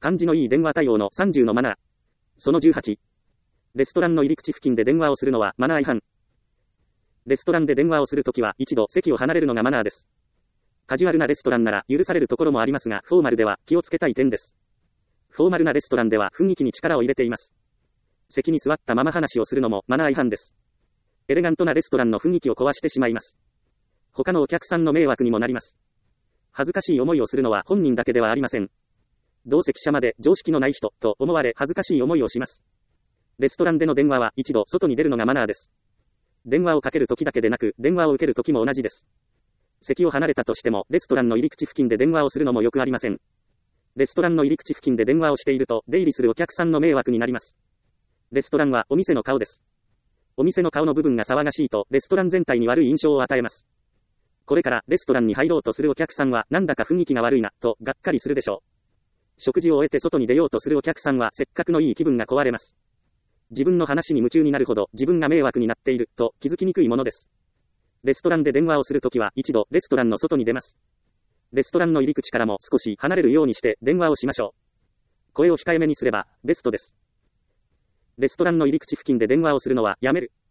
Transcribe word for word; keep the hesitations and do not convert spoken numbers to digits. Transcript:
感じのいい電話対応のさんじゅうのマナー。そのじゅうはち。レストランの入り口付近で電話をするのはマナー違反。レストランで電話をするときは一度席を離れるのがマナーです。カジュアルなレストランなら許されるところもありますが、フォーマルでは気をつけたい点です。フォーマルなレストランでは雰囲気に力を入れています。席に座ったまま話をするのもマナー違反です。エレガントなレストランの雰囲気を壊してしまいます。他のお客さんの迷惑にもなります。恥ずかしい思いをするのは本人だけではありません。同席者まで常識のない人と思われ恥ずかしい思いをします。レストランでの電話は一度外に出るのがマナーです。電話をかけるときだけでなく、電話を受けるときも同じです。席を離れたとしても、レストランの入り口付近で電話をするのもよくありません。レストランの入り口付近で電話をしていると、出入りするお客さんの迷惑になります。レストランはお店の顔です。お店の顔の部分が騒がしいと、レストラン全体に悪い印象を与えます。これからレストランに入ろうとするお客さんは、なんだか雰囲気が悪いな、と、がっかりするでしょう。食事を終えて外に出ようとするお客さんは、せっかくのいい気分が壊れます。自分の話に夢中になるほど、自分が迷惑になっている、と気づきにくいものです。レストランで電話をするときは、一度、レストランの外に出ます。レストランの入り口からも少し離れるようにして電話をしましょう。声を控えめにすれば、ベストです。レストランの入り口付近で電話をするのはやめる。